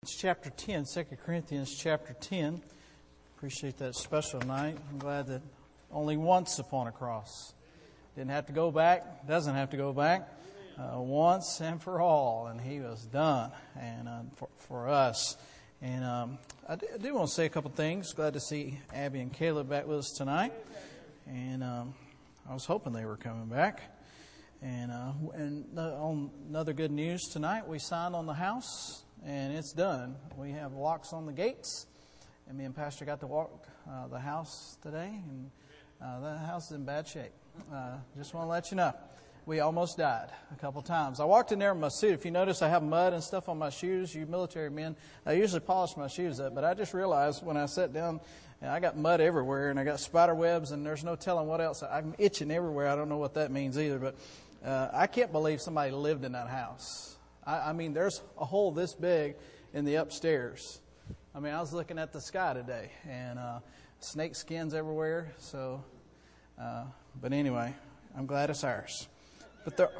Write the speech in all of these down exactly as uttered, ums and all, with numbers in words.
It's chapter ten, Second Corinthians chapter ten. Appreciate that special night. I'm glad that only once upon a cross. Didn't have to go back, doesn't have to go back. Uh, once and for all, and He was done and uh, for, for us. And um, I, do, I do want to say a couple things. Glad to see Abby and Caleb back with us tonight. And um, I was hoping they were coming back. And uh, and on another good news tonight, we signed on the house. And it's done. We have locks on the gates. And me and Pastor got to walk uh, the house today. And uh, that house is in bad shape. Uh, just want to let you know. We almost died a couple times. I walked in there in my suit. If you notice, I have mud and stuff on my shoes. You military men, I usually polish my shoes up. But I just realized when I sat down, and I got mud everywhere. And I got spider webs. And there's no telling what else. I'm itching everywhere. I don't know what that means either. But uh, I can't believe somebody lived in that house. I mean, there's a hole this big in the upstairs. I mean, I was looking at the sky today, and uh, snake skins everywhere. So, uh, but anyway, I'm glad it's ours. But there,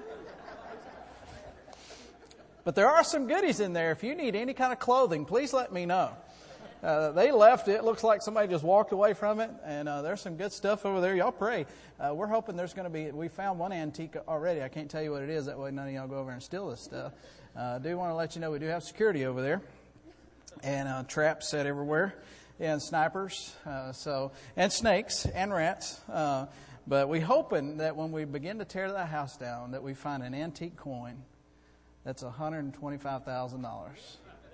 but there are some goodies in there. If you need any kind of clothing, please let me know. Uh, they left it. It looks like somebody just walked away from it. And uh, there's some good stuff over there. Y'all pray. Uh, we're hoping there's going to be, we found one antique already. I can't tell you what it is. That way none of y'all go over and steal this stuff. Uh, I do want to let you know we do have security over there. And uh, traps set everywhere. And snipers. Uh, so and snakes and rats. Uh, but we're hoping that when we begin to tear that house down, that we find an antique coin that's one hundred twenty-five thousand dollars.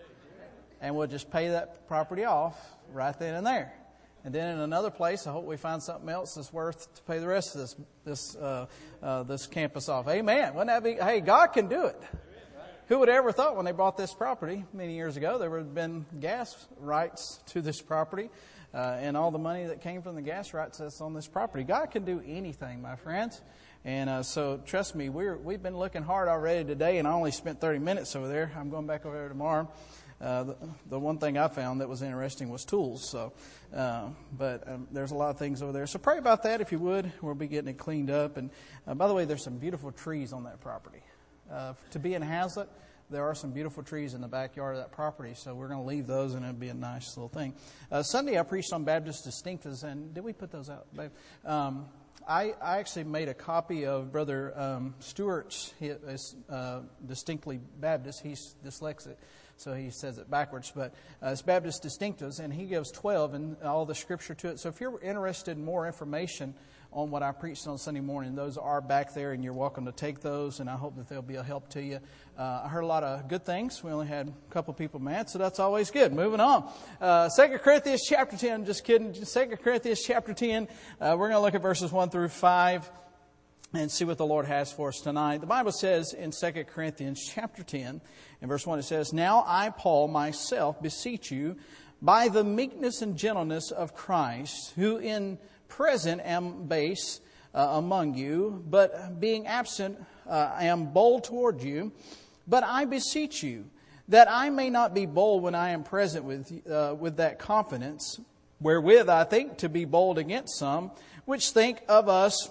And we'll just pay that property off right then and there. And then in another place, I hope we find something else that's worth to pay the rest of this this uh, uh, this campus off. Amen. Wouldn't that be? Hey, God can do it. Who would ever thought when they bought this property many years ago there would have been gas rights to this property uh, and all the money that came from the gas rights that's on this property. God can do anything, my friends. And uh, so trust me, we're we've been looking hard already today, and I only spent thirty minutes over there. I'm going back over there tomorrow. Uh, the, the one thing I found that was interesting was tools. So, uh, but um, there's a lot of things over there. So pray about that if you would. We'll be getting it cleaned up. And uh, by the way, there's some beautiful trees on that property. Uh, to be in Hazlet, there are some beautiful trees in the backyard of that property. So we're going to leave those, and it'll be a nice little thing. Uh, Sunday I preached on Baptist Distinctives, and did we put those out, babe? Um, I, I actually made a copy of Brother um, Stewart's. He is uh, distinctly Baptist. He's dyslexic, so he says it backwards. But uh, it's Baptist Distinctives, and he gives twelve and all the scripture to it. So if you're interested in more information on what I preached on Sunday morning, those are back there, and you're welcome to take those, and I hope that they'll be a help to you. Uh, I heard a lot of good things. We only had a couple people mad, so that's always good. Moving on. Uh, Second Corinthians chapter ten, just kidding. Second Corinthians chapter ten, uh, we're going to look at verses one through five and see what the Lord has for us tonight. The Bible says in Second Corinthians chapter ten, in verse one, it says, "Now I, Paul, myself beseech you by the meekness and gentleness of Christ, who in present am base uh, among you, but being absent uh, I am bold toward you. But I beseech you that I may not be bold when I am present with uh, with that confidence, wherewith I think to be bold against some, which think of us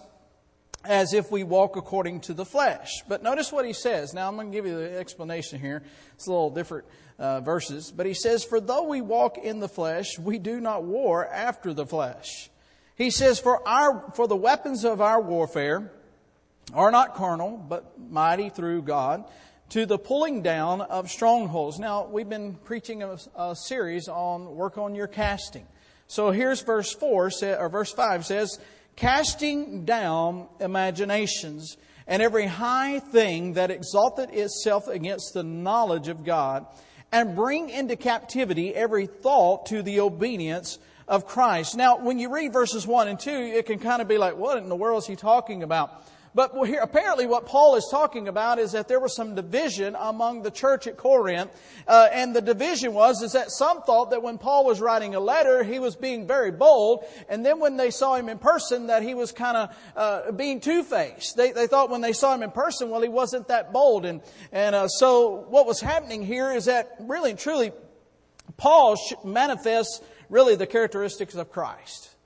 as if we walk according to the flesh." But notice what he says. Now I'm going to give you the explanation here. It's a little different uh, verses. But he says, "For though we walk in the flesh, we do not war after the flesh." He says, for our for the weapons of our warfare are not carnal, but mighty through God, to the pulling down of strongholds. Now, we've been preaching a, a series on work on your casting. So here's verse four, or verse five says, "Casting down imaginations and every high thing that exalteth itself against the knowledge of God, and bring into captivity every thought to the obedience of Christ." Now, when you read verses one and two, it can kind of be like, what in the world is he talking about? But here, apparently what Paul is talking about is that there was some division among the church at Corinth. Uh, and the division was is that some thought that when Paul was writing a letter, he was being very bold. And then when they saw him in person, that he was kind of uh, being two-faced. They, they thought when they saw him in person, well, he wasn't that bold. And, and uh, so what was happening here is that really and truly, Paul manifests really the characteristics of Christ.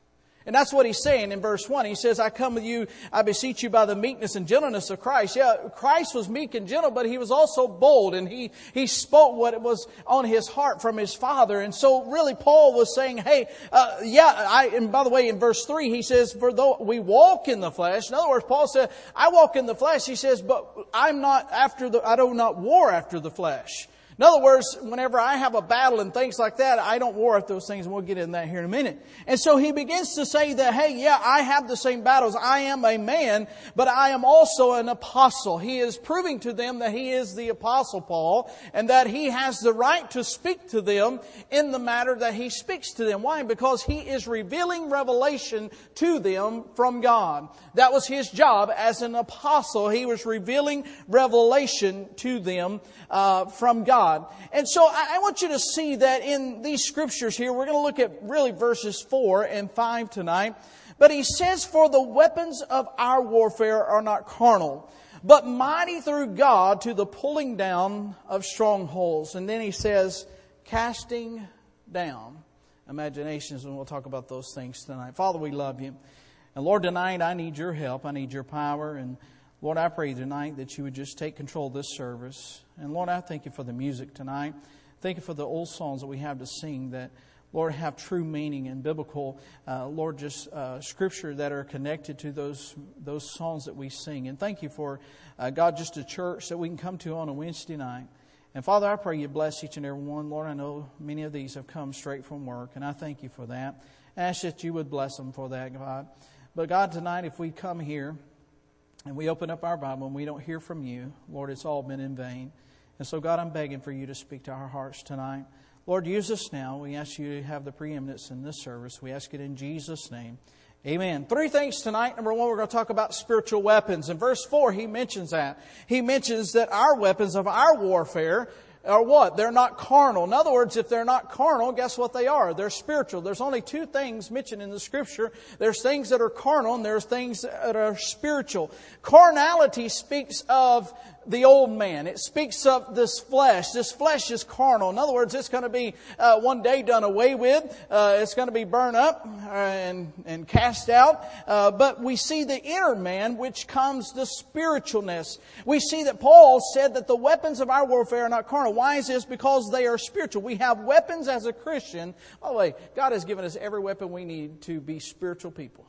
And that's what he's saying in verse one. He says, I come with you, I beseech you by the meekness and gentleness of Christ. Yeah, Christ was meek and gentle, but he was also bold, and he, he spoke what was on his heart from his Father. And so really Paul was saying, hey, uh, yeah, I, and by the way, in verse three, he says, for though we walk in the flesh. In other words, Paul said, I walk in the flesh. He says, but I'm not after the, I do not war after the flesh. In other words, whenever I have a battle and things like that, I don't war at those things, and we'll get into that here in a minute. And so he begins to say that, hey, yeah, I have the same battles. I am a man, but I am also an apostle. He is proving to them that he is the apostle Paul, and that he has the right to speak to them in the matter that he speaks to them. Why? Because he is revealing revelation to them from God. That was his job as an apostle. He was revealing revelation to them uh, from God. And so I, I want you to see that in these scriptures here, we're going to look at really verses four and five tonight. But he says, for the weapons of our warfare are not carnal, but mighty through God to the pulling down of strongholds. And then he says, casting down imaginations, and we'll talk about those things tonight. Father, we love you. And Lord, tonight I need your help. I need your power. And Lord, I pray tonight that you would just take control of this service. And Lord, I thank you for the music tonight. Thank you for the old songs that we have to sing that, Lord, have true meaning and biblical, uh, Lord, just uh, scripture that are connected to those those songs that we sing. And thank you for, uh, God, just a church that we can come to on a Wednesday night. And Father, I pray you bless each and every one. Lord, I know many of these have come straight from work, and I thank you for that. I ask that you would bless them for that, God. But God, tonight, if we come here and we open up our Bible and we don't hear from you, Lord, it's all been in vain. And so, God, I'm begging for you to speak to our hearts tonight. Lord, use us now. We ask you to have the preeminence in this service. We ask it in Jesus' name. Amen. Three things tonight. Number one, we're going to talk about spiritual weapons. In verse four, he mentions that. He mentions that our weapons of our warfare are what? They're not carnal. In other words, if they're not carnal, guess what they are? They're spiritual. There's only two things mentioned in the Scripture. There's things that are carnal and there's things that are spiritual. Carnality speaks of the old man. It speaks of this flesh. This flesh is carnal. In other words, it's going to be uh, one day done away with. Uh, it's going to be burned up and, and cast out. Uh, but we see the inner man, which comes the spiritualness. We see that Paul said that the weapons of our warfare are not carnal. Why is this? Because they are spiritual. We have weapons as a Christian. By the way, God has given us every weapon we need to be spiritual people.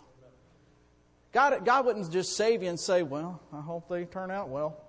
God, God wouldn't just save you and say, well, I hope they turn out well.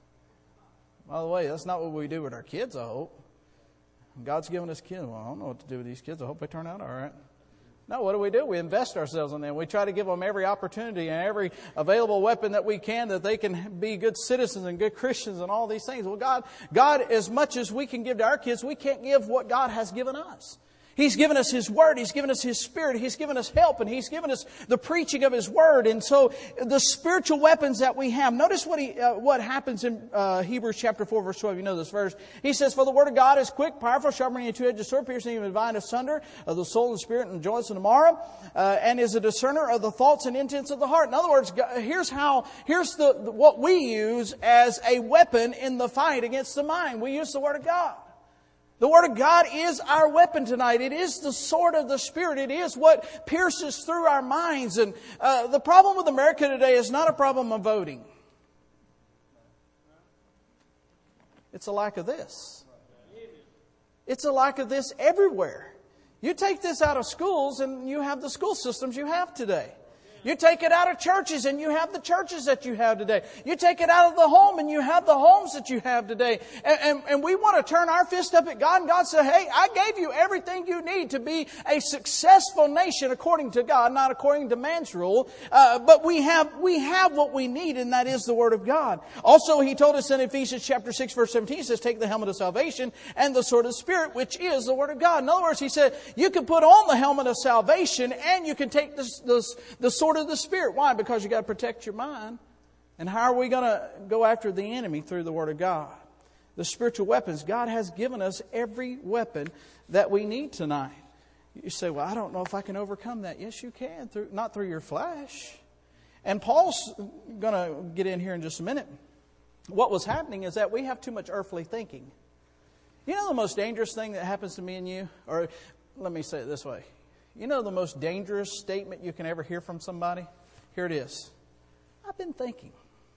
By the way, that's not what we do with our kids, I hope. God's given us kids. Well, I don't know what to do with these kids. I hope they turn out all right. No, what do we do? We invest ourselves in them. We try to give them every opportunity and every available weapon that we can that they can be good citizens and good Christians and all these things. Well, God, God, as much as we can give to our kids, we can't give what God has given us. He's given us His Word. He's given us His Spirit. He's given us help. And He's given us the preaching of His Word. And so the spiritual weapons that we have. Notice what he, uh, what happens in uh, Hebrews chapter four, verse twelve. You know this verse. He says, for the Word of God is quick, powerful, sharper than a two-edged sword, piercing even divine asunder of the soul and the spirit and the joints and the marrow, uh, and is a discerner of the thoughts and intents of the heart. In other words, here's how, here's the, what we use as a weapon in the fight against the mind. We use the Word of God. The Word of God is our weapon tonight. It is the sword of the Spirit. It is what pierces through our minds. And uh, the problem with America today is not a problem of voting. It's a lack of this. It's a lack of this everywhere. You take this out of schools and you have the school systems you have today. You take it out of churches and you have the churches that you have today. You take it out of the home and you have the homes that you have today. And, and, and we want to turn our fist up at God, and God said, hey, I gave you everything you need to be a successful nation according to God, not according to man's rule. Uh, but we have, we have what we need, and that is the Word of God. Also, He told us in Ephesians chapter six, verse seventeen, He says, take the helmet of salvation and the sword of the Spirit, which is the Word of God. In other words, He said, you can put on the helmet of salvation and you can take this, this, the sword of the Spirit. Why? Because you got to protect your mind. And how are we going to go after the enemy? Through the Word of God. The spiritual weapons. God has given us every weapon that we need tonight. You say, well, I don't know if I can overcome that. Yes, you can. Through, not through your flesh. And Paul's going to get in here in just a minute. What was happening is that we have too much earthly thinking. You know the most dangerous thing that happens to me and you? Or let me say it this way. You know the most dangerous statement you can ever hear from somebody? Here it is. I've been thinking.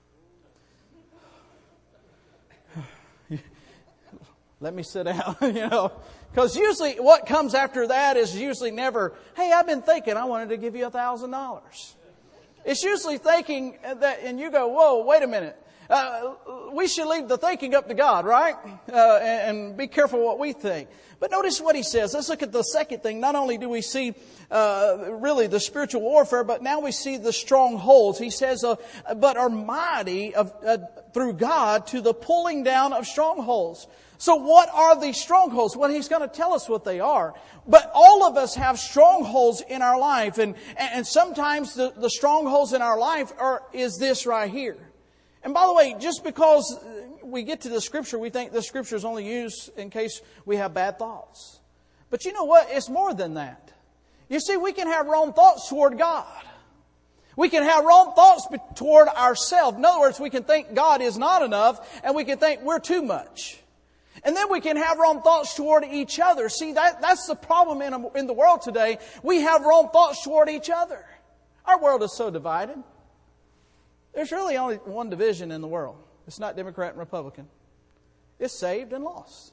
Let me sit down, you know. Because usually what comes after that is usually never, hey, I've been thinking, I wanted to give you a thousand dollars. It's usually thinking that, and you go, whoa, wait a minute. Uh, we should leave the thinking up to God, right? Uh, and, and be careful what we think. But notice what he says. Let's look at the second thing. Not only do we see uh, really the spiritual warfare, but now we see the strongholds. He says, uh, but are mighty of, uh, through God to the pulling down of strongholds. So what are these strongholds? Well, he's going to tell us what they are. But all of us have strongholds in our life. And, and sometimes the, the strongholds in our life are is this right here. And by the way, just because we get to the Scripture, we think the Scripture is only used in case we have bad thoughts. But you know what? It's more than that. You see, we can have wrong thoughts toward God. We can have wrong thoughts toward ourselves. In other words, we can think God is not enough, and we can think we're too much. And then we can have wrong thoughts toward each other. See, that, that's the problem in, a, in the world today. We have wrong thoughts toward each other. Our world is so divided. There's really only one division in the world. It's not Democrat and Republican. It's saved and lost.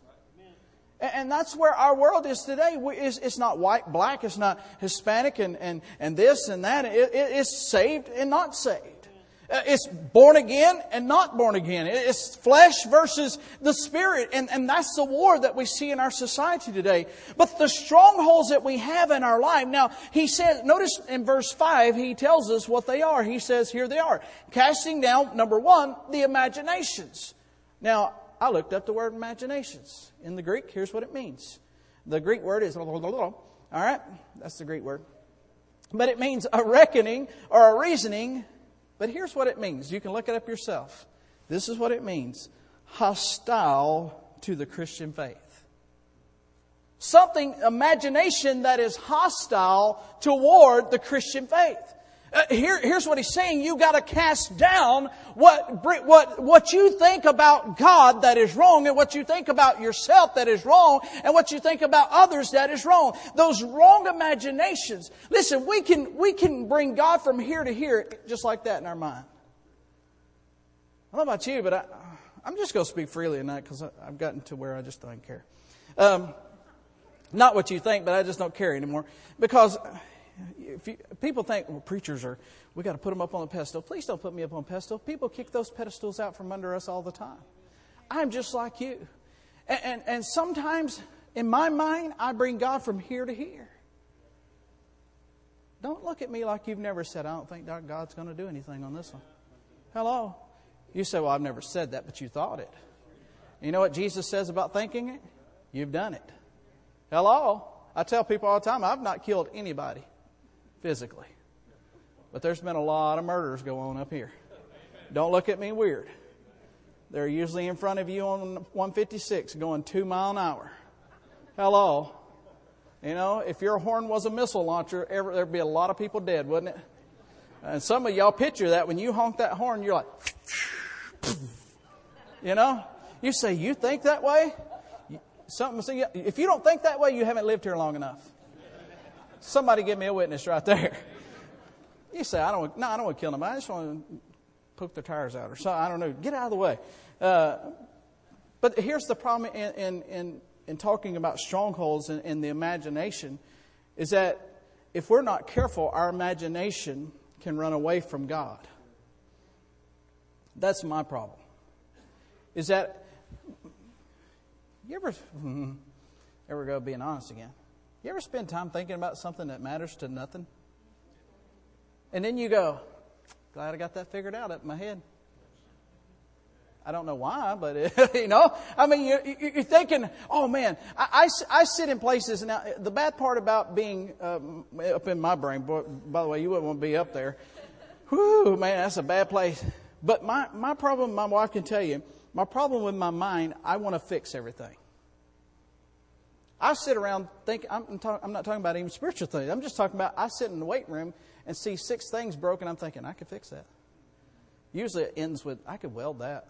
And that's where our world is today. It's not white, black. It's not Hispanic and, and, and this and that. It, it's saved and not saved. It's born again and not born again. It's flesh versus the spirit. And, and that's the war that we see in our society today. But the strongholds that we have in our life. Now, he says, notice in verse five, he tells us what they are. He says, here they are. Casting down, number one, the imaginations. Now, I looked up the word imaginations. In the Greek, here's what it means. The Greek word is, all right, that's the Greek word. But it means a reckoning or a reasoning. But here's what it means. You can look it up yourself. This is what it means. Hostile to the Christian faith. Something, imagination that is hostile toward the Christian faith. Uh, here, here's what he's saying. You got to cast down what, what, what you think about God that is wrong, and what you think about yourself that is wrong, and what you think about others that is wrong. Those wrong imaginations. Listen, we can, we can bring God from here to here just like that in our mind. I don't know about you, but I, I'm just going to speak freely tonight because I've gotten to where I just don't care. Um, not what you think, but I just don't care anymore. Because if you, people think, well, preachers are, we got to put them up on a pedestal. Please don't put me up on a pedestal. People kick those pedestals out from under us all the time. I'm just like you. And, and, and sometimes, in my mind, I bring God from here to here. Don't look at me like you've never said, I don't think God's going to do anything on this one. Hello? You say, well, I've never said that, but you thought it. You know what Jesus says about thinking it? You've done it. Hello? I tell people all the time, I've not killed anybody physically. But there's been a lot of murders go on up here. Don't look at me weird. They're usually in front of you on one fifty-six going two mile an hour. Hello? You know, if your horn was a missile launcher, ever, there'd be a lot of people dead, wouldn't it? And some of y'all picture that. When you honk that horn, you're like, you know? You say, you think that way? Something. If you don't think that way, you haven't lived here long enough. Somebody give me a witness right there. You say, I don't. No, I don't want to kill them. I just want to poke their tires out or something. I don't know. Get out of the way. Uh, but here's the problem in in in, in talking about strongholds and, and the imagination, is that if we're not careful, our imagination can run away from God. That's my problem. Is that you ever ever go being honest again? You ever spend time thinking about something that matters to nothing? And then you go, glad I got that figured out up in my head. I don't know why, but, it, you know, I mean, you're, you're thinking, oh man, I, I, I sit in places. Now, the bad part about being um, up in my brain, boy, by the way, you wouldn't want to be up there. Whew, man, that's a bad place. But my, my problem, my wife can tell you, my problem with my mind, I want to fix everything. I sit around thinking, I'm, talk, I'm not talking about even spiritual things. I'm just talking about, I sit in the weight room and see six things broken. I'm thinking, I could fix that. Usually it ends with, I could weld that.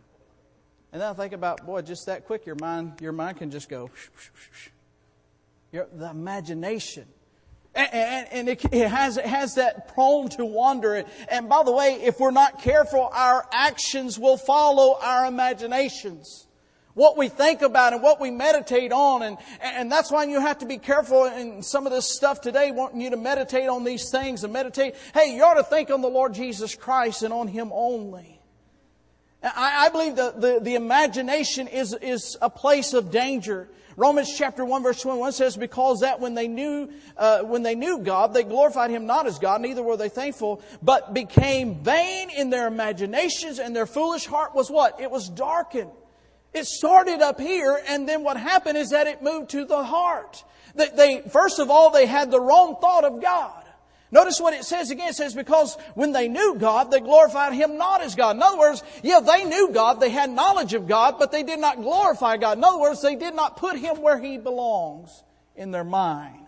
And then I think about, boy, just that quick, your mind, your mind can just go. Your, the imagination. And, and, and it, it, has, it has that prone to wander. And by the way, if we're not careful, our actions will follow our imaginations. What we think about and what we meditate on. And, and that's why you have to be careful in some of this stuff today, wanting you to meditate on these things and meditate. Hey, you ought to think on the Lord Jesus Christ and on Him only. I, I believe the, the, the imagination is, is a place of danger. Romans chapter one verse twenty-one says, because that when they knew, uh, when they knew God, they glorified Him not as God, neither were they thankful, but became vain in their imaginations, and their foolish heart was what? It was darkened. It started up here, and then what happened is that it moved to the heart. They, they first of all, they had the wrong thought of God. Notice what it says again. It says, because when they knew God, they glorified Him not as God. In other words, yeah, they knew God, they had knowledge of God, but they did not glorify God. In other words, they did not put Him where He belongs in their mind.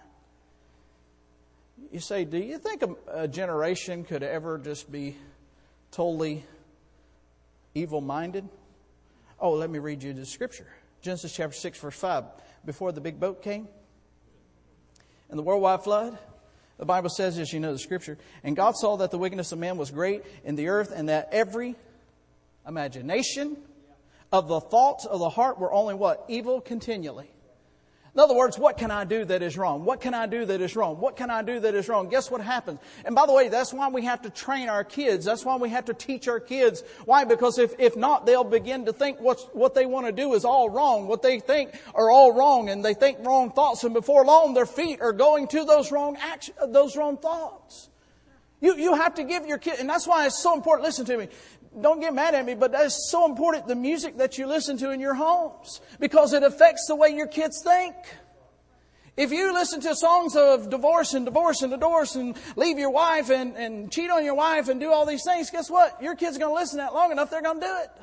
You say, do you think a, a generation could ever just be totally evil-minded? Oh, let me read you the scripture. Genesis chapter six, verse five. Before the big boat came and the worldwide flood, the Bible says, as you know the scripture, and God saw that the wickedness of man was great in the earth, and that every imagination of the thoughts of the heart were only what? Evil continually. In other words, what can I do that is wrong? What can I do that is wrong? What can I do that is wrong? Guess what happens? And by the way, that's why we have to train our kids. That's why we have to teach our kids. Why? Because if, if not, they'll begin to think what's, what they want to do is all wrong. What they think are all wrong, and they think wrong thoughts. And before long, their feet are going to those wrong action, those wrong thoughts. You, you have to give your kid, and that's why it's so important. Listen to me. Don't get mad at me, but that's so important, the music that you listen to in your homes, because it affects the way your kids think. If you listen to songs of divorce and divorce and divorce and leave your wife and, and cheat on your wife and do all these things, guess what? Your kids are going to listen to that long enough, they're going to do it.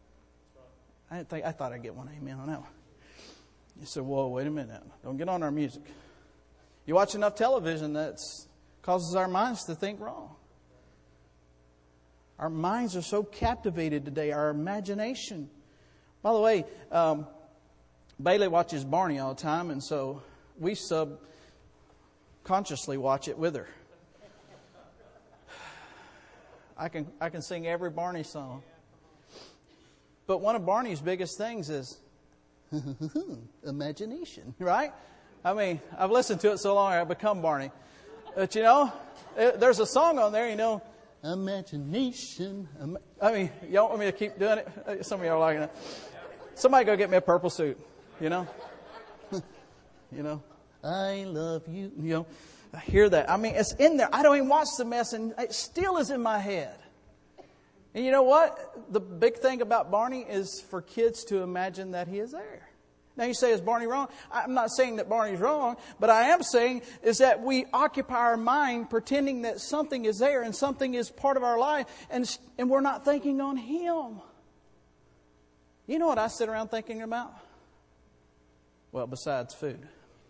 I didn't think, I thought I'd get one amen on that one. You said, whoa, wait a minute. Don't get on our music. You watch enough television that causes our minds to think wrong. Our minds are so captivated today. Our imagination. By the way, um, Bailey watches Barney all the time, and so we subconsciously watch it with her. I can I can sing every Barney song. But one of Barney's biggest things is imagination, right? I mean, I've listened to it so long I've become Barney. But you know, there's a song on there, you know, imagination. I mean, y'all want me to keep doing it? Some of y'all are liking it. Somebody go get me a purple suit, you know? You know, I love you. You know, I hear that. I mean, it's in there. I don't even watch the mess, and it still is in my head. And you know what? The big thing about Barney is for kids to imagine that he is there. Now you say, is Barney wrong? I'm not saying that Barney's wrong, but I am saying is that we occupy our mind pretending that something is there and something is part of our life, and, and we're not thinking on Him. You know what I sit around thinking about? Well, besides food.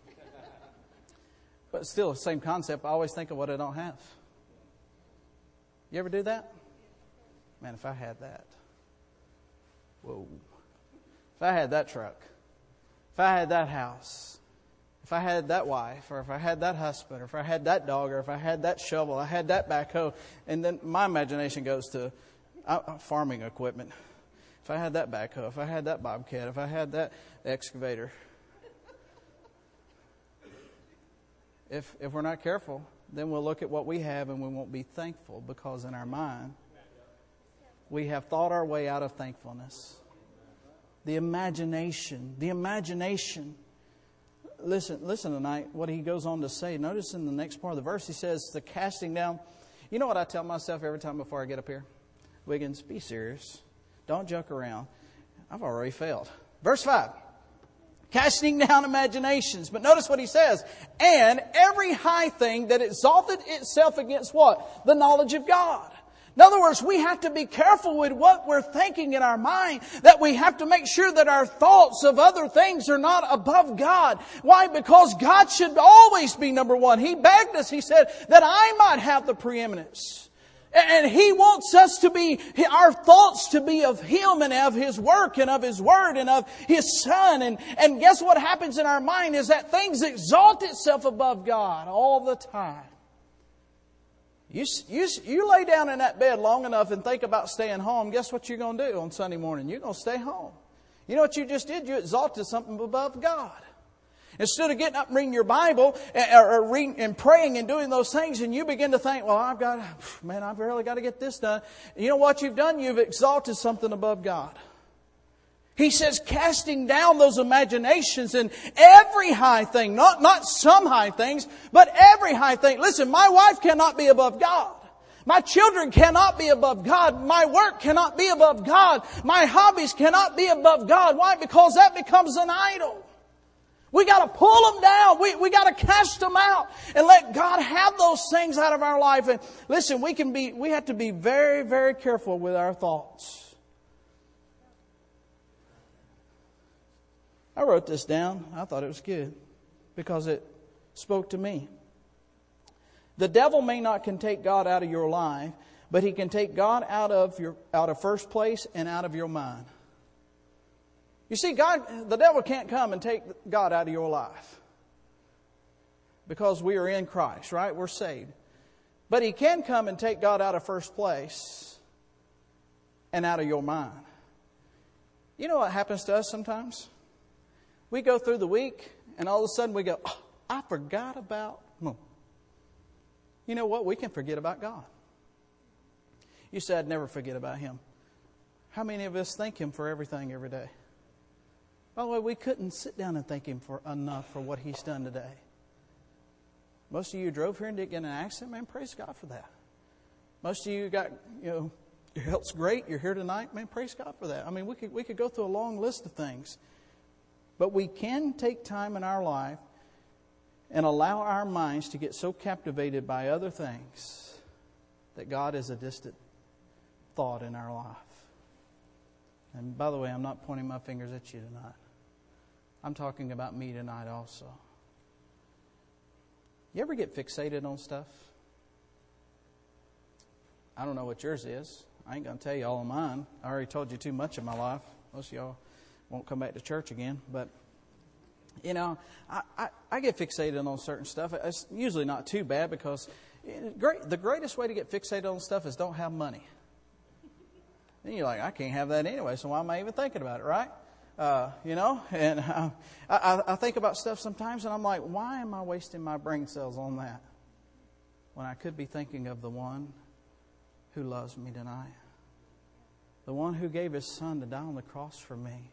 But still, the same concept. I always think of what I don't have. You ever do that? Man, if I had that. Whoa. If I had that truck. If I had that house. If I had that wife. Or if I had that husband. Or if I had that dog. Or if I had that shovel. I had that backhoe. And then my imagination goes to uh, farming equipment. If I had that backhoe. If I had that bobcat. If I had that excavator. If if we're not careful, then we'll look at what we have and we won't be thankful, because in our mind, we have thought our way out of thankfulness. The imagination, the imagination. Listen, listen tonight, what he goes on to say. Notice in the next part of the verse, he says, the casting down. You know what I tell myself every time before I get up here? Wiggins, be serious. Don't joke around. I've already failed. Verse five. Casting down imaginations. But notice what he says. And every high thing that exalted itself against what? The knowledge of God. In other words, we have to be careful with what we're thinking in our mind. That we have to make sure that our thoughts of other things are not above God. Why? Because God should always be number one. He begged us, He said, that I might have the preeminence. And He wants us to be, our thoughts to be of Him and of His work and of His Word and of His Son. And, and guess what happens in our mind is that things exalt itself above God all the time. You, you, you lay down in that bed long enough and think about staying home, guess what you're going to do on Sunday morning? You're going to stay home. You know what you just did? You exalted something above God. Instead of getting up and reading your Bible or reading and praying and doing those things, and you begin to think, well, I've got, man, I've really got to get this done. You know what you've done? You've exalted something above God. He says, casting down those imaginations and every high thing, not, not some high things, but every high thing. Listen, my wife cannot be above God. My children cannot be above God. My work cannot be above God. My hobbies cannot be above God. Why? Because that becomes an idol. We got to pull them down. We, we got to cast them out and let God have those things out of our life. And listen, we can be, we have to be very, very careful with our thoughts. I wrote this down. I thought it was good because it spoke to me. The devil may not can take God out of your life, but he can take God out of your, out of first place and out of your mind. You see, God, the devil can't come and take God out of your life because we are in Christ, right? We're saved. But he can come and take God out of first place and out of your mind. You know what happens to us sometimes? We go through the week and all of a sudden we go, oh, I forgot about... Hmm. You know what? We can forget about God. You said, I'd never forget about Him. How many of us thank Him for everything every day? By the way, we couldn't sit down and thank Him for enough for what He's done today. Most of you drove here and didn't get in an accident. Man, praise God for that. Most of you got, you know, your health's great. You're here tonight. Man, praise God for that. I mean, we could we could go through a long list of things. But we can take time in our life and allow our minds to get so captivated by other things that God is a distant thought in our life. And by the way, I'm not pointing my fingers at you tonight. I'm talking about me tonight also. You ever get fixated on stuff? I don't know what yours is. I ain't going to tell you all of mine. I already told you too much of my life. Most of y'all won't come back to church again. But, you know, I, I, I get fixated on certain stuff. It's usually not too bad because great, the greatest way to get fixated on stuff is don't have money. And you're like, I can't have that anyway, so why am I even thinking about it, right? Uh, you know, and uh, I, I think about stuff sometimes and I'm like, why am I wasting my brain cells on that when I could be thinking of the one who loves me tonight? The one who gave His Son to die on the cross for me.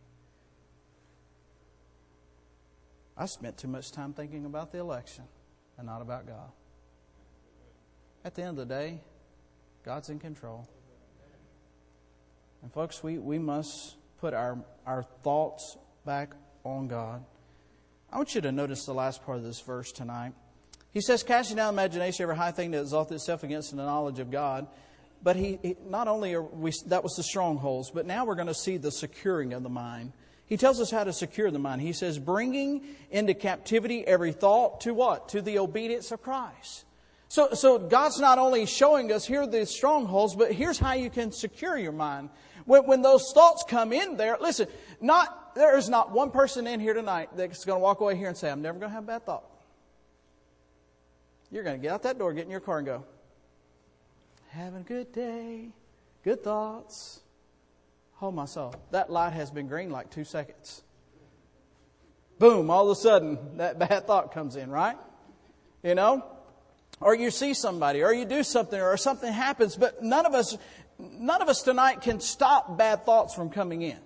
I spent too much time thinking about the election and not about God. At the end of the day, God's in control. And folks, we, we must put our, our thoughts back on God. I want you to notice the last part of this verse tonight. He says, casting down imagination, every high thing that exalts itself against the knowledge of God. But he, he not only are we, that was the strongholds, but now we're going to see the securing of the mind. He tells us how to secure the mind. He says, bringing into captivity every thought to what? To the obedience of Christ. So, so God's not only showing us here are the strongholds, but here's how you can secure your mind. When, when those thoughts come in there, listen, not there is not one person in here tonight that's going to walk away here and say, I'm never going to have a bad thought. You're going to get out that door, get in your car and go, having a good day, good thoughts. Oh, my soul. That light has been green like two seconds. Boom, all of a sudden, that bad thought comes in, right? You know? Or you see somebody, or you do something, or something happens, but none of us, none of us tonight can stop bad thoughts from coming in.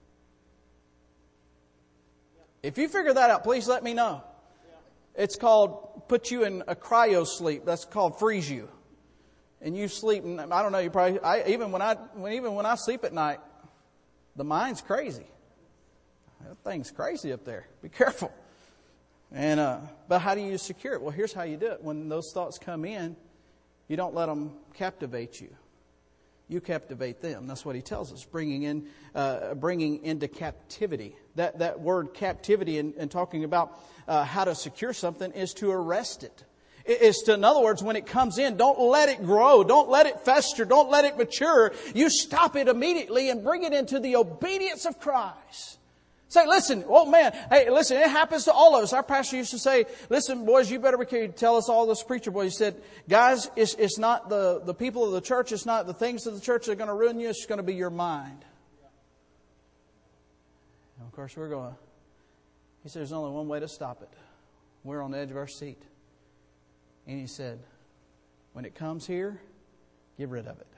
If you figure that out, please let me know. It's called put you in a cryo sleep. That's called freeze you. And you sleep, and I don't know, you probably, I, even when I, when, even when I sleep at night, the mind's crazy. That thing's crazy up there. Be careful. And uh, but how do you secure it? Well, here's how you do it. When those thoughts come in, you don't let them captivate you. You captivate them. That's what he tells us. Bringing in, uh, bringing into captivity. That that word captivity and, and talking about uh, how to secure something is to arrest it. is to, in other words, when it comes in, don't let it grow. Don't let it fester. Don't let it mature. You stop it immediately and bring it into the obedience of Christ. Say, listen, oh man, hey, listen, it happens to all of us. Our pastor used to say, listen, boys, you better be careful. Tell us all this preacher boy. He said, guys, it's, it's not the, the people of the church. It's not the things of the church that are going to ruin you. It's going to be your mind. And of course, we're going, he said, there's only one way to stop it. We're on the edge of our seat. And he said, when it comes here, get rid of it.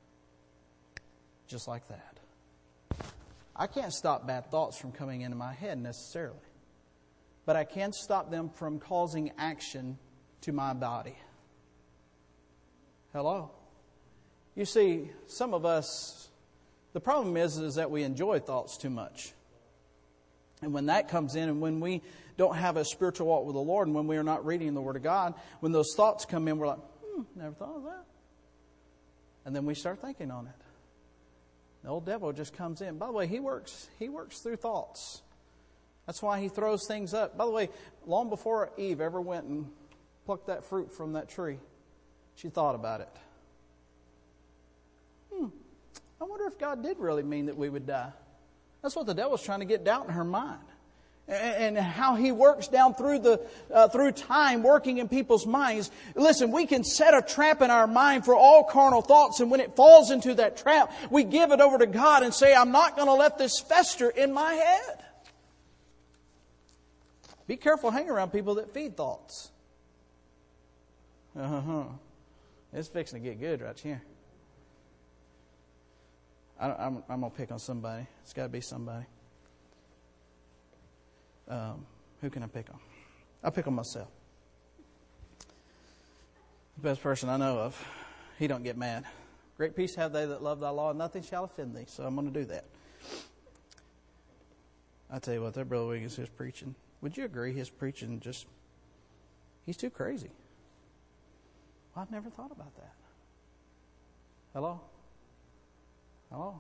Just like that. I can't stop bad thoughts from coming into my head necessarily. But I can stop them from causing action to my body. Hello? You see, some of us, the problem is, is that we enjoy thoughts too much. And when that comes in, and when we don't have a spiritual walk with the Lord, and when we are not reading the Word of God, when those thoughts come in, we're like, hmm, never thought of that. And then we start thinking on it. The old devil just comes in. By the way, he works, he works through thoughts. That's why he throws things up. By the way, long before Eve ever went and plucked that fruit from that tree, she thought about it. Hmm, I wonder if God did really mean that we would die. That's what the devil's trying to get down in her mind. And how he works down through the uh, through time, working in people's minds. Listen, we can set a trap in our mind for all carnal thoughts, and when it falls into that trap, we give it over to God and say, I'm not going to let this fester in my head. Be careful hanging around people that feed thoughts. Uh-huh. It's fixing to get good right here. I, I'm, I'm going to pick on somebody. It's got to be somebody. Um, who can I pick on? I'll pick on myself. The best person I know of, he don't get mad. Great peace have they that love thy law, and nothing shall offend thee. So I'm going to do that. I tell you what, that Brother Wiggins is preaching. Would you agree his preaching just, he's too crazy. Well, I've never thought about that. Hello? Hello?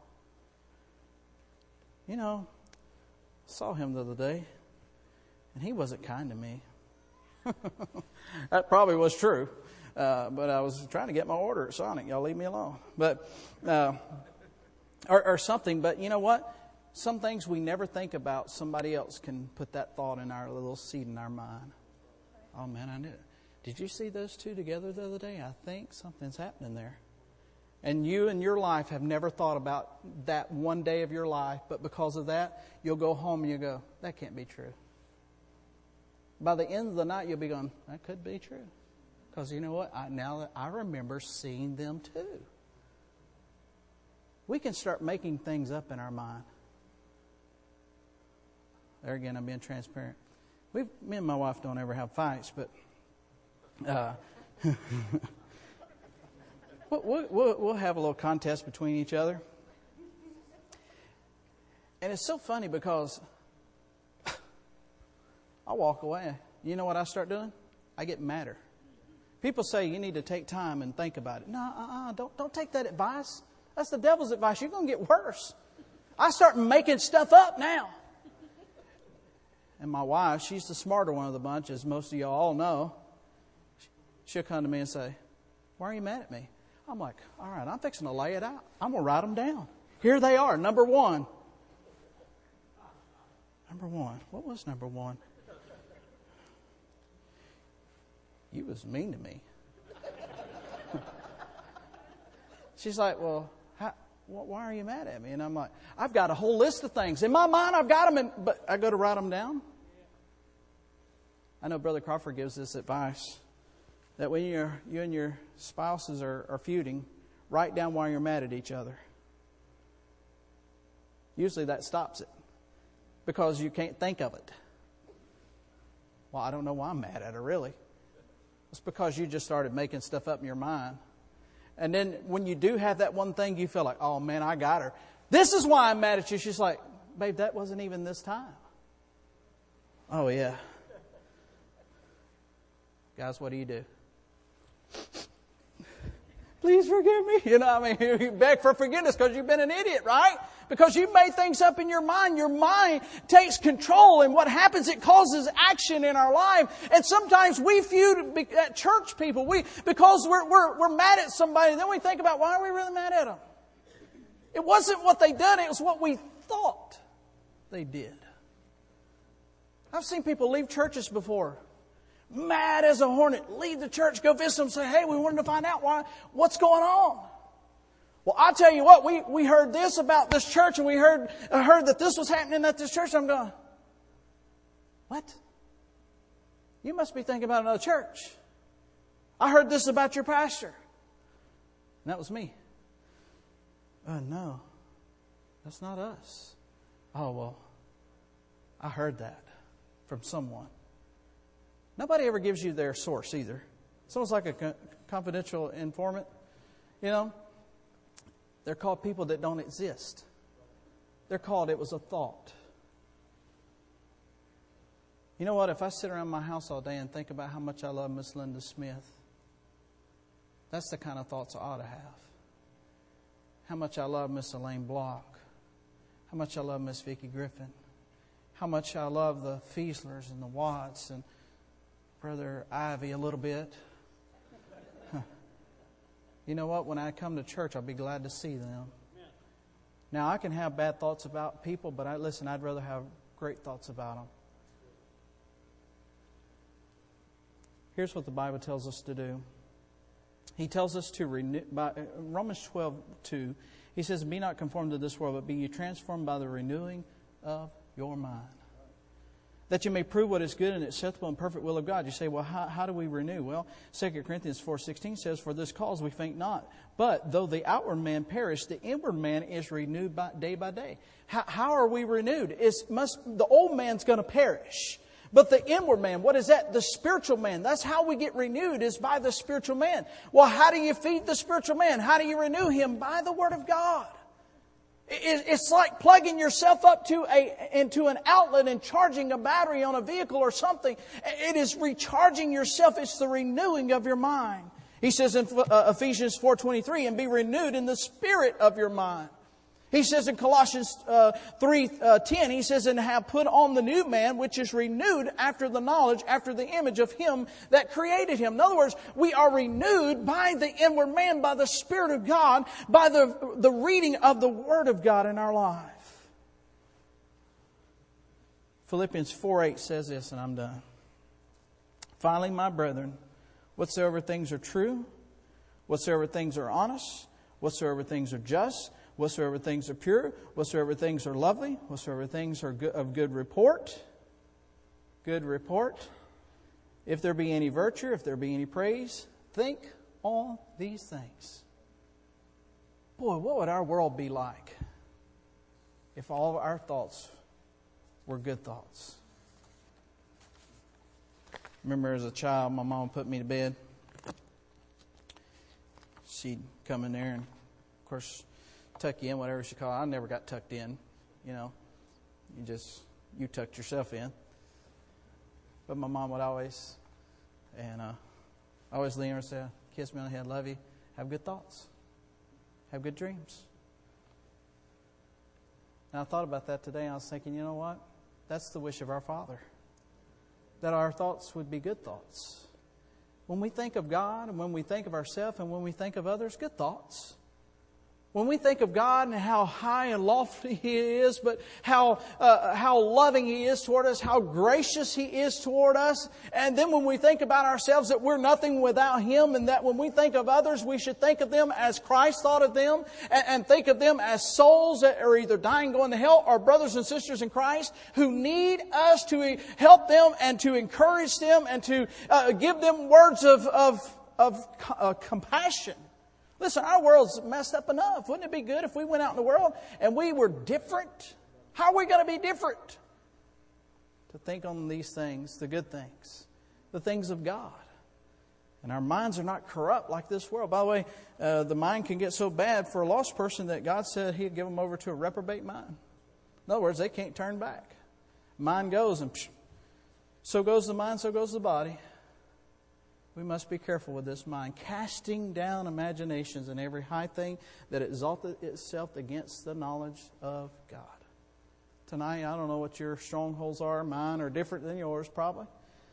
You know, I saw him the other day. And he wasn't kind to me. That probably was true. Uh, but I was trying to get my order at Sonic. Y'all leave me alone. But, uh, or, or something. But you know what? Some things we never think about, somebody else can put that thought in our little seed in our mind. Oh man, I knew it. Did you see those two together the other day? I think something's happening there. And you in your life have never thought about that one day of your life. But because of that, you'll go home and you go, that can't be true. By the end of the night, you'll be going, that could be true. Because you know what? I, now that I remember seeing them too. We can start making things up in our mind. There again, I'm being transparent. We, me and my wife don't ever have fights, but uh, we'll, we'll, we'll have a little contest between each other. And it's so funny because I walk away. You know what I start doing? I get madder. People say you need to take time and think about it. No, uh-uh, don't, don't take that advice. That's the devil's advice. You're going to get worse. I start making stuff up now. And my wife, she's the smarter one of the bunch, as most of y'all all know. She'll come to me and say, why are you mad at me? I'm like, all right, I'm fixing to lay it out. I'm going to write them down. Here they are. Number one. Number one. What was number one? You was mean to me. She's like, well, how, why are you mad at me? And I'm like, I've got a whole list of things. In my mind, I've got them, in, but I go to write them down. I know Brother Crawford gives this advice, that when you're, you and your spouses are, are feuding, write down why you're mad at each other. Usually that stops it, because you can't think of it. Well, I don't know why I'm mad at her, really. It's because you just started making stuff up in your mind. And then when you do have that one thing, you feel like, oh man, I got her. This is why I'm mad at you. She's like, babe, that wasn't even this time. Oh yeah. Guys, what do you do? Please forgive me. You know, I mean, you beg for forgiveness because you've been an idiot, right? Because you made things up in your mind. Your mind takes control, and what happens, it causes action in our life. And sometimes we feud at church people. We because we're, we're, we're mad at somebody, then we think about, why are we really mad at them? It wasn't what they did, it was what we thought they did. I've seen people leave churches before, mad as a hornet, leave the church, go visit them, say, hey, we wanted to find out why, what's going on. Well, I'll tell you what, we, we heard this about this church, and we heard, uh, heard that this was happening at this church. I'm going, what? You must be thinking about another church. I heard this about your pastor. And that was me. Oh, no, that's not us. Oh, well, I heard that from someone. Nobody ever gives you their source either. It's almost like a co- confidential informant. You know, they're called people that don't exist. They're called, it was a thought. You know what? If I sit around my house all day and think about how much I love Miss Linda Smith, that's the kind of thoughts I ought to have. How much I love Miss Elaine Block. How much I love Miss Vicki Griffin. How much I love the Fieslers and the Watts and Brother Ivy a little bit. Huh. You know what? When I come to church, I'll be glad to see them. Now, I can have bad thoughts about people, but I listen, I'd rather have great thoughts about them. Here's what the Bible tells us to do. He tells us to renew, by Romans twelve two, he says, be not conformed to this world, but be ye transformed by the renewing of your mind. That you may prove what is good and acceptable and perfect will of God. You say, well, how, how do we renew? Well, Second Corinthians four sixteen says, for this cause we faint not. But though the outward man perish, the inward man is renewed by, day by day. How, how are we renewed? It's must the old man's going to perish. But the inward man, what is that? The spiritual man. That's how we get renewed, is by the spiritual man. Well, how do you feed the spiritual man? How do you renew him? By the Word of God. It's like plugging yourself up to a into an outlet and charging a battery on a vehicle or something. It is recharging yourself. It's the renewing of your mind. He says in Ephesians four twenty-three, and be renewed in the spirit of your mind. He says in Colossians uh, three ten, he says, and have put on the new man, which is renewed after the knowledge, after the image of him that created him. In other words, we are renewed by the inward man, by the Spirit of God, by the, the reading of the Word of God in our life. Philippians four eight says this, and I'm done. Finally, my brethren, whatsoever things are true, whatsoever things are honest, whatsoever things are just, whatsoever things are pure, whatsoever things are lovely, whatsoever things are good, of good report, good report. If there be any virtue, if there be any praise, think on these things. Boy, what would our world be like if all of our thoughts were good thoughts? Remember as a child, my mom put me to bed. She'd come in there and, of course, tuck you in, whatever she called it. I never got tucked in, you know. You just, you tucked yourself in. But my mom would always, and uh, always lean over and say, kiss me on the head, love you, have good thoughts, have good dreams. And I thought about that today, and I was thinking, you know what? That's the wish of our Father, that our thoughts would be good thoughts. When we think of God, and when we think of ourselves, and when we think of others, good thoughts. When we think of God and how high and lofty He is, but how uh, how loving He is toward us, how gracious He is toward us, and then when we think about ourselves that we're nothing without Him, and that when we think of others, we should think of them as Christ thought of them, and, and think of them as souls that are either dying, going to hell, or brothers and sisters in Christ who need us to help them and to encourage them and to uh, give them words of of of uh, compassion. Listen, our world's messed up enough. Wouldn't it be good if we went out in the world and we were different? How are we going to be different? To think on these things, the good things, the things of God. And our minds are not corrupt like this world. By the way, uh, the mind can get so bad for a lost person that God said He'd give them over to a reprobate mind. In other words, they can't turn back. Mind goes and psh, so goes the mind, so goes the body. We must be careful with this mind, casting down imaginations and every high thing that exalteth itself against the knowledge of God. Tonight, I don't know what your strongholds are. Mine are different than yours, probably.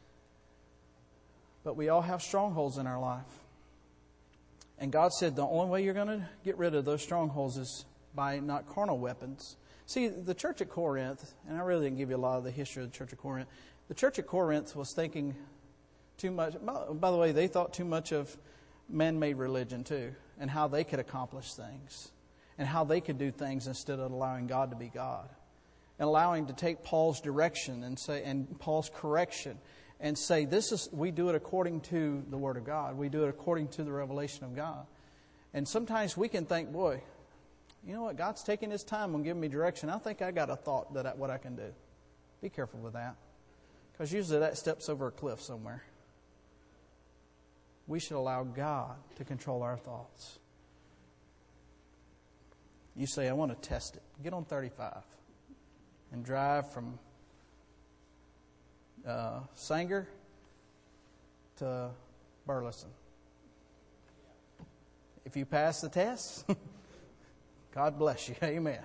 But we all have strongholds in our life. And God said the only way you're going to get rid of those strongholds is by not carnal weapons. See, the church at Corinth, and I really didn't give you a lot of the history of the church at Corinth. The church at Corinth was thinking too much. By the way, they thought too much of man-made religion too, and how they could accomplish things, and how they could do things instead of allowing God to be God, and allowing to take Paul's direction and say, and Paul's correction, and say, "This is we do it according to the Word of God. We do it according to the revelation of God." And sometimes we can think, "Boy, you know what? God's taking His time on giving me direction. I think I got a thought that I, what I can do." Be careful with that, because usually that steps over a cliff somewhere. We should allow God to control our thoughts. You say, "I want to test it." Get on thirty-five and drive from uh, Sanger to Burleson. If you pass the test, God bless you. Amen.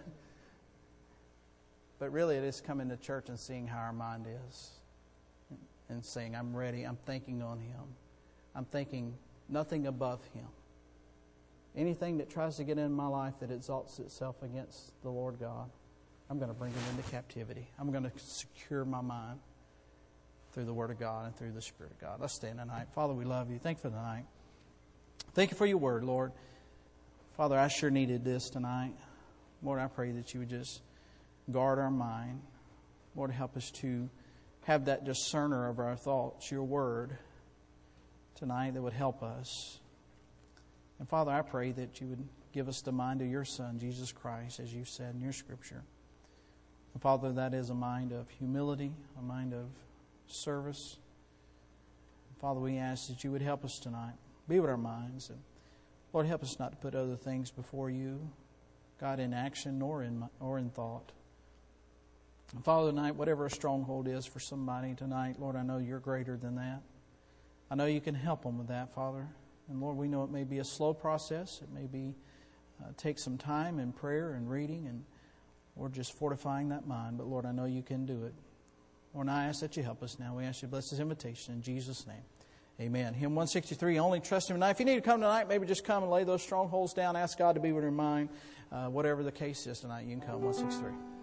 But really, it is coming to church and seeing how our mind is, and saying, "I'm ready. I'm thinking on Him. I'm thinking nothing above Him." Anything that tries to get in my life that exalts itself against the Lord God, I'm going to bring it into captivity. I'm going to secure my mind through the Word of God and through the Spirit of God. Let's stand tonight. Father, we love You. Thank You for the night. Thank You for Your Word, Lord. Father, I sure needed this tonight. Lord, I pray that You would just guard our mind. Lord, help us to have that discerner of our thoughts, Your Word, tonight that would help us. And Father, I pray that You would give us the mind of Your Son, Jesus Christ, as You said in Your Scripture. And Father, that is a mind of humility, a mind of service. And Father, we ask that You would help us tonight. Be with our minds. And Lord, help us not to put other things before You, God, in action nor in or in thought. And Father, tonight, whatever a stronghold is for somebody tonight, Lord, I know You're greater than that. I know You can help them with that, Father. And Lord, we know it may be a slow process. It may be uh, take some time in prayer and reading and or just fortifying that mind. But Lord, I know You can do it. Lord, I ask that You help us now. We ask You to bless this invitation in Jesus' name. Amen. Hymn one sixty-three, Only Trust Him Tonight. If you need to come tonight, maybe just come and lay those strongholds down. Ask God to be with your mind. Uh, whatever the case is tonight, you can come. one sixty-three.